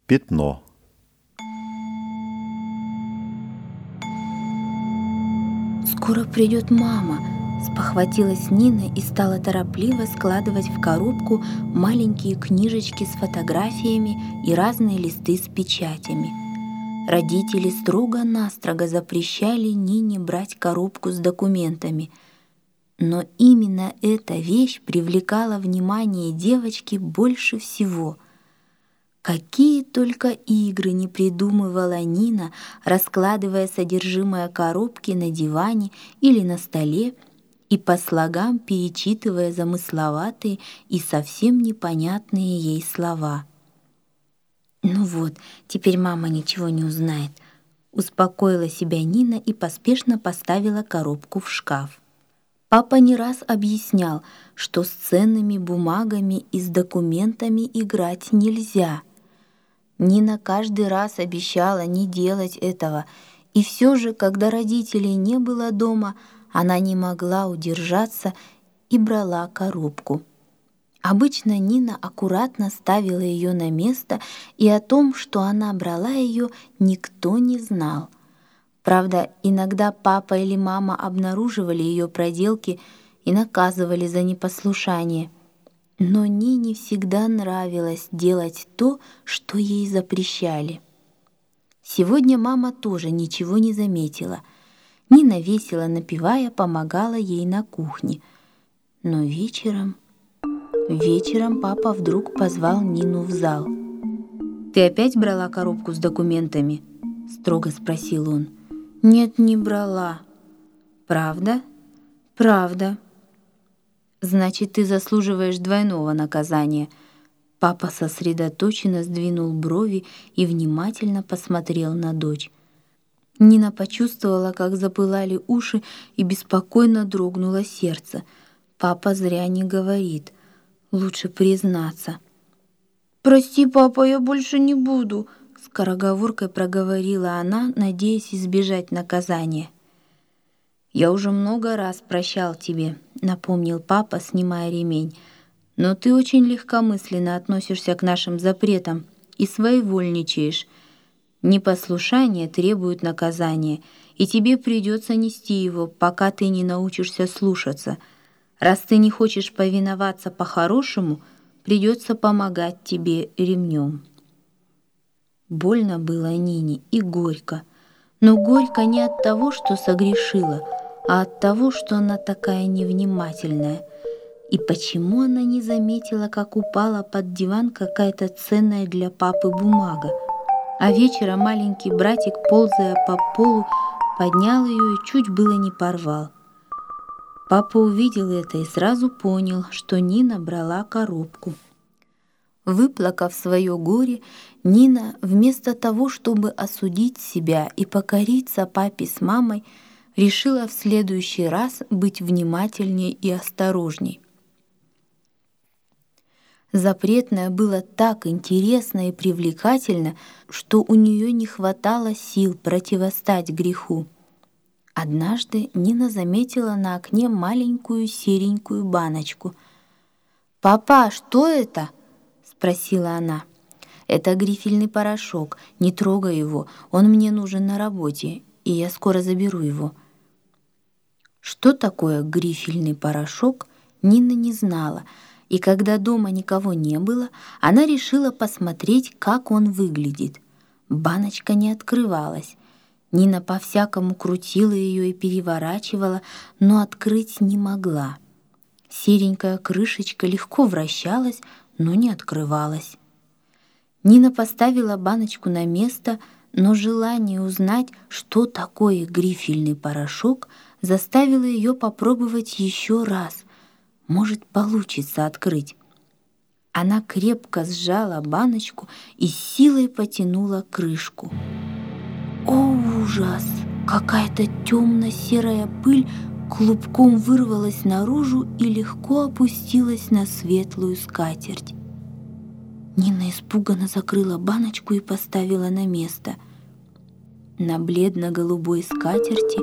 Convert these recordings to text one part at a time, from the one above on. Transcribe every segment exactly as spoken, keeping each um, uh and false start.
Пятно. «Скоро придет мама», — спохватилась Нина и стала торопливо складывать в коробку маленькие книжечки с фотографиями и разные листы с печатями. Родители строго-настрого запрещали Нине брать коробку с документами. Но именно эта вещь привлекала внимание девочки больше всего. Какие только игры не придумывала Нина, раскладывая содержимое коробки на диване или на столе и по слогам перечитывая замысловатые и совсем непонятные ей слова. «Ну вот, теперь мама ничего не узнает», — успокоила себя Нина и поспешно поставила коробку в шкаф. Папа не раз объяснял, что с ценными бумагами и с документами играть нельзя. Нина каждый раз обещала не делать этого, и все же, когда родителей не было дома, она не могла удержаться и брала коробку. Обычно Нина аккуратно ставила ее на место, и о том, что она брала ее, никто не знал. Правда, иногда папа или мама обнаруживали ее проделки и наказывали за непослушание. Но Нине всегда нравилось делать то, что ей запрещали. Сегодня мама тоже ничего не заметила. Нина, весело напевая, помогала ей на кухне. Но вечером... Вечером папа вдруг позвал Нину в зал. «Ты опять брала коробку с документами?» — строго спросил он. «Нет, не брала». «Правда?» «Правда». «Значит, ты заслуживаешь двойного наказания». Папа сосредоточенно сдвинул брови и внимательно посмотрел на дочь. Нина почувствовала, как запылали уши, и беспокойно дрогнуло сердце. Папа зря не говорит. Лучше признаться. «Прости, папа, я больше не буду», — скороговоркой проговорила она, надеясь избежать наказания. «Я уже много раз прощал тебе», — напомнил папа, снимая ремень. «Но ты очень легкомысленно относишься к нашим запретам и своевольничаешь. Непослушание требует наказания, и тебе придется нести его, пока ты не научишься слушаться. Раз ты не хочешь повиноваться по-хорошему, придется помогать тебе ремнем». Больно было Нине и горько, но горько не от того, что согрешила, а от того, что она такая невнимательная. И почему она не заметила, как упала под диван какая-то ценная для папы бумага, а вечером маленький братик, ползая по полу, поднял ее и чуть было не порвал. Папа увидел это и сразу понял, что Нина брала коробку. Выплакав свое горе, Нина, вместо того, чтобы осудить себя и покориться папе с мамой, решила в следующий раз быть внимательнее и осторожней. Запретное было так интересно и привлекательно, что у нее не хватало сил противостать греху. Однажды Нина заметила на окне маленькую серенькую баночку. «Папа, что это?» — спросила она. «Это грифельный порошок. Не трогай его. Он мне нужен на работе, и я скоро заберу его». Что такое грифельный порошок, Нина не знала, и когда дома никого не было, она решила посмотреть, как он выглядит. Баночка не открывалась. Нина по-всякому крутила ее и переворачивала, но открыть не могла. Серенькая крышечка легко вращалась, но не открывалась. Нина поставила баночку на место, но желание узнать, что такое грифельный порошок, заставило ее попробовать еще раз. Может, получится открыть. Она крепко сжала баночку и силой потянула крышку. О, ужас! Какая-то темно-серая пыль клубком вырвалась наружу и легко опустилась на светлую скатерть. Нина испуганно закрыла баночку и поставила на место. На бледно-голубой скатерти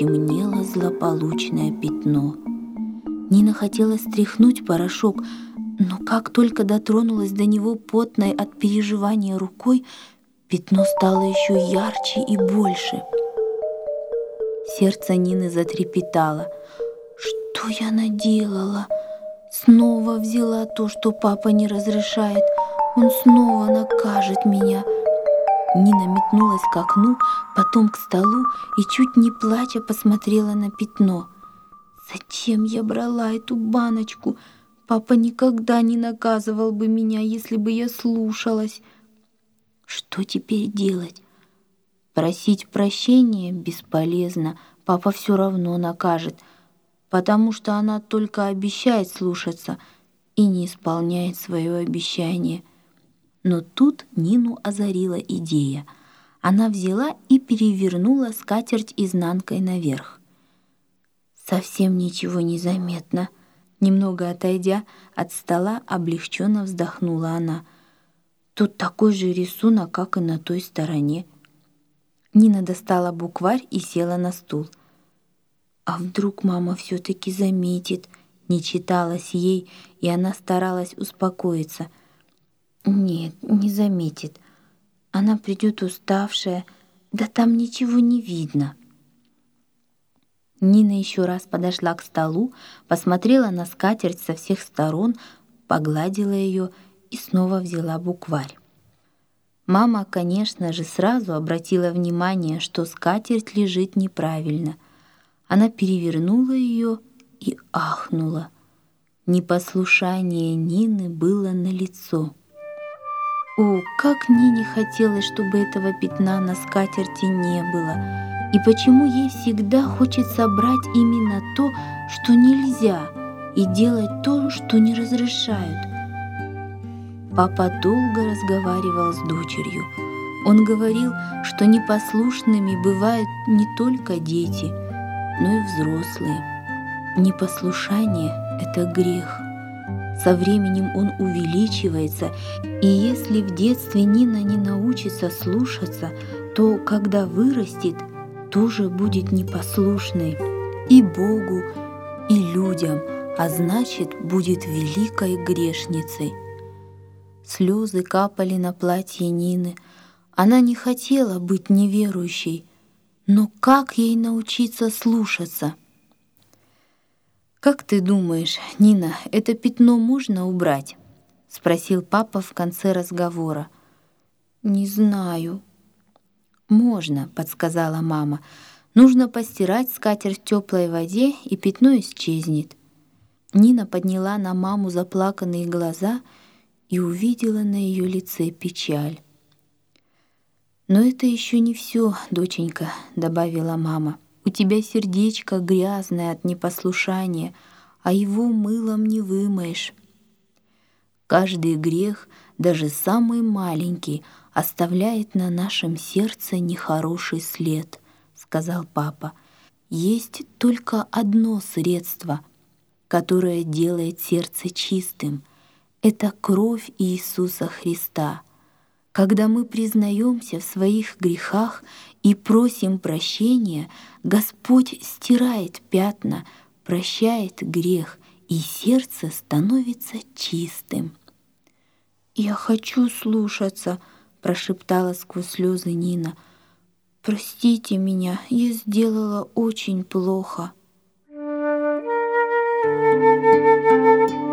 темнело злополучное пятно. Нина хотела стряхнуть порошок, Но как только дотронулась до него потной от переживания рукой, пятно стало еще ярче и больше. Сердце Нины затрепетало. Что я наделала? Снова взяла то, что папа не разрешает. Он снова накажет меня. Нина метнулась к окну, потом к столу и, чуть не плача, посмотрела на пятно. Зачем я брала эту баночку? Папа никогда не наказывал бы меня, если бы я слушалась. Что теперь делать? Просить прощения бесполезно, папа все равно накажет, потому что она только обещает слушаться и не исполняет свое обещание. Но тут Нину озарила идея. Она взяла и перевернула скатерть изнанкой наверх. Совсем ничего не заметно. Немного отойдя от стола, облегченно вздохнула она. Тут такой же рисунок, как и на той стороне. Нина достала букварь и села на стул. А вдруг мама все-таки заметит? Не читалось ей, и она старалась успокоиться. Нет, не заметит. Она придет уставшая, да там ничего не видно. Нина еще раз подошла к столу, посмотрела на скатерть со всех сторон, погладила ее и снова взяла букварь. Мама, конечно же, сразу обратила внимание, что скатерть лежит неправильно. Она перевернула ее и ахнула. Непослушание Нины было налицо. О, как Нине хотелось, чтобы этого пятна на скатерти не было. И почему ей всегда хочется брать именно то, что нельзя, и делать то, что не разрешают. Папа долго разговаривал с дочерью. Он говорил, что непослушными бывают не только дети, но и взрослые. Непослушание — это грех. Со временем он увеличивается, и если в детстве Нина не научится слушаться, то, когда вырастет, тоже будет непослушной и Богу, и людям, а значит, будет великой грешницей. Слезы капали на платье Нины. Она не хотела быть неверующей, но как ей научиться слушаться? «Как ты думаешь, Нина, это пятно можно убрать?» — спросил папа в конце разговора. «Не знаю». «Можно», — подсказала мама. «Нужно постирать скатерть в теплой воде, и пятно исчезнет». Нина подняла на маму заплаканные глаза и увидела на ее лице печаль. «Но это еще не все, доченька», — добавила мама. «У тебя сердечко грязное от непослушания, а его мылом не вымоешь. Каждый грех, даже самый маленький, оставляет на нашем сердце нехороший след», — сказал папа. «Есть только одно средство, которое делает сердце чистым. Это кровь Иисуса Христа. Когда мы признаемся в своих грехах и просим прощения, Господь стирает пятна, прощает грех, и сердце становится чистым». «Я хочу слушаться», — прошептала сквозь слезы Нина. «Простите меня, я сделала очень плохо».